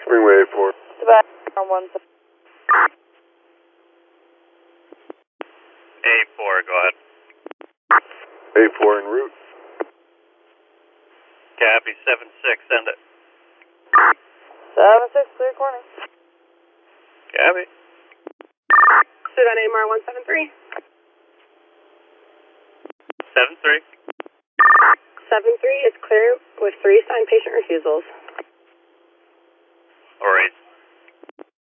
Springway 4. About 1. 8-4, go ahead. 8-4 en route. Copy, 7-6, send it. 7-6, clear corner. Copy. Pursuit on AMR 173. 7-3. 7-3 is clear with 3 signed patient refusals.